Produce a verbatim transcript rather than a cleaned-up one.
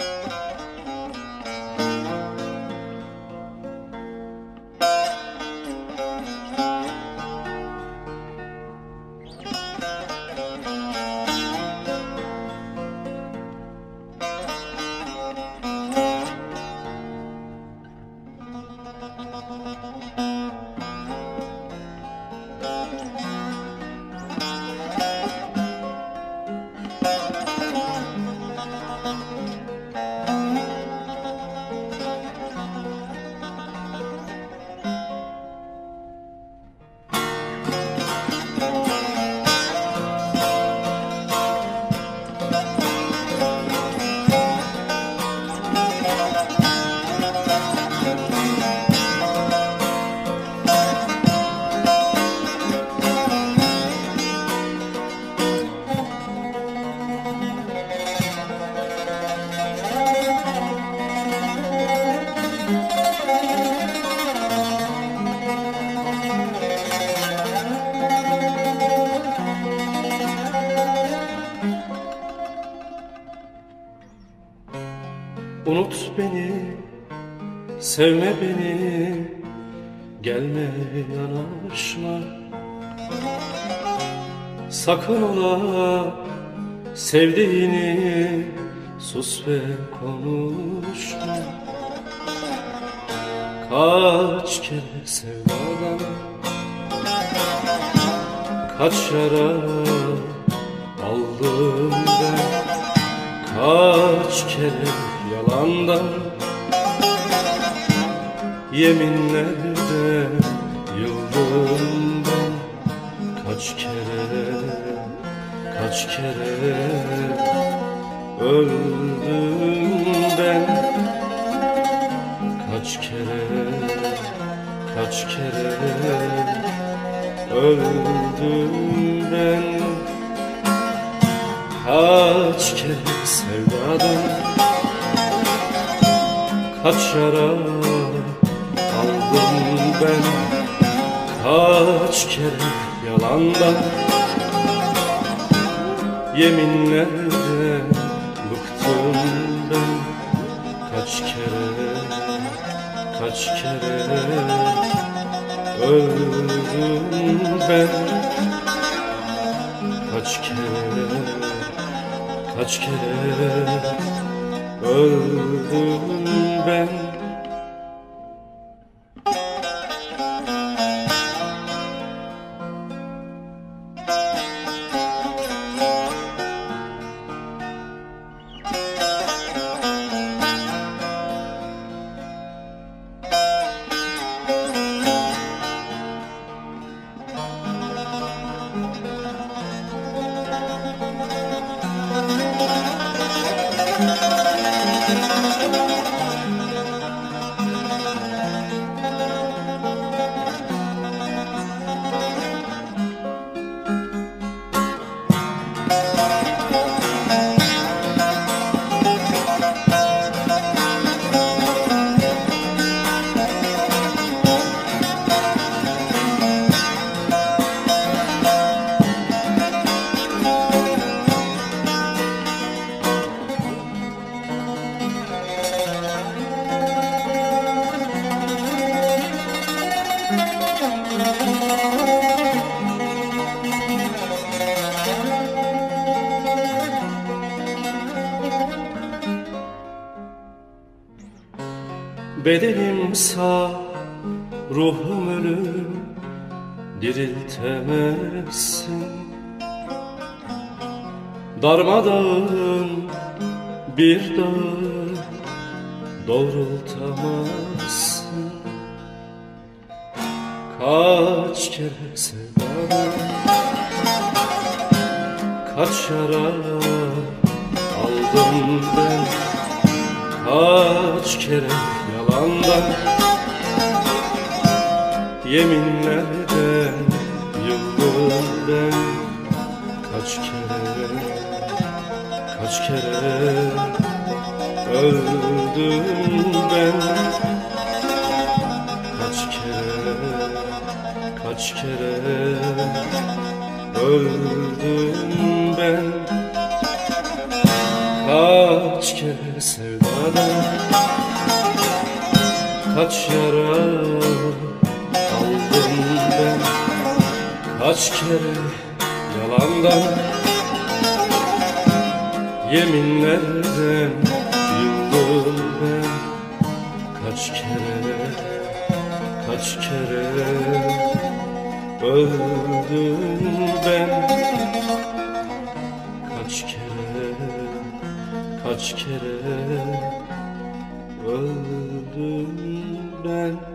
Unut beni, sevme beni, gelme yanaşma. Sakın ola sevdiğini sus ve konuşma. Kaç kere sevdadan, kaç yara aldım ben. Kaç kere yalandan, yeminlerde yıldım ben. Kaç kere, kaç kere öldüm ben. Kaç kere, kaç kere öldüm ben. Kaç kere sevdadan, kaç yara aldım ben. Kaç kere yalandan, yeminlerde bıktım ben. Kaç kere, kaç kere öldüm ben. Kaç kere, kaç kere öldüm ben. Bedenim sağ, ruhum ölüm, diriltemezsin. Darmadağın bir dağı doğrultamazsın. Kaç kere sevdadan, kaç yara aldım ben. Kaç kere yalandan, yeminlerde yıldım ben. Kaç kere, kaç kere öldüm ben. Kaç kere, kaç kere öldüm ben. Kaç Kaç kere sevdadan, kaç yara aldım ben, kaç kere yalandan, yeminlerden yıldım ben. Kaç kere, kaç kere öldüm ben. Kaç kere, kaç kere öldüm ben.